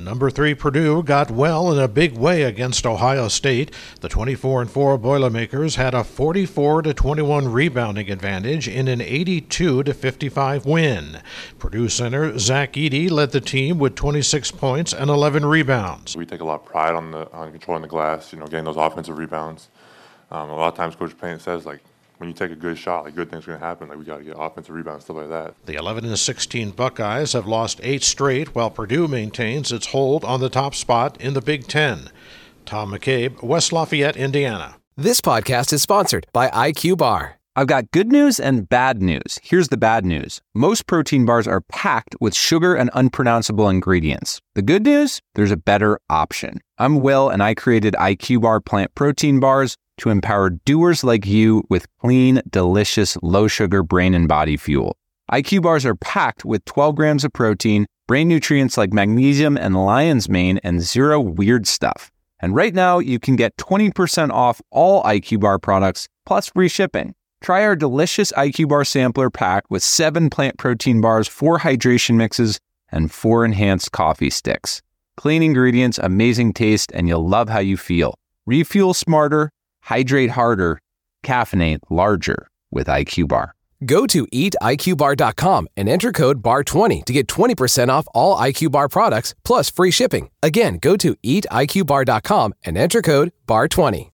Number 3 Purdue got well in a big way against Ohio State. The 24-4 Boilermakers had a 44-21 rebounding advantage in an 82-55 win. Purdue center Zach Edey led the team with 26 points and 11 rebounds. We take a lot of pride on controlling the glass, getting those offensive rebounds. A lot of times Coach Payne says, when you take a good shot, good things are going to happen. We got to get offensive rebounds, stuff like that. The 11-16 Buckeyes have lost 8 straight, while Purdue maintains its hold on the top spot in the Big Ten. Tom McCabe, West Lafayette, Indiana. This podcast is sponsored by IQ Bar. I've got good news and bad news. Here's the bad news. Most protein bars are packed with sugar and unpronounceable ingredients. The good news? There's a better option. I'm Will, and I created IQ Bar plant protein bars to empower doers like you with clean, delicious, low-sugar brain and body fuel. IQ Bars are packed with 12 grams of protein, brain nutrients like magnesium and lion's mane, and zero weird stuff. And right now, you can get 20% off all IQ Bar products, plus free shipping. Try our delicious IQ Bar sampler pack with 7 plant protein bars, 4 hydration mixes, and 4 enhanced coffee sticks. Clean ingredients, amazing taste, and you'll love how you feel. Refuel smarter, hydrate harder, caffeinate larger with IQ Bar. Go to eatiqbar.com and enter code BAR20 to get 20% off all IQ Bar products plus free shipping. Again, go to eatiqbar.com and enter code BAR20.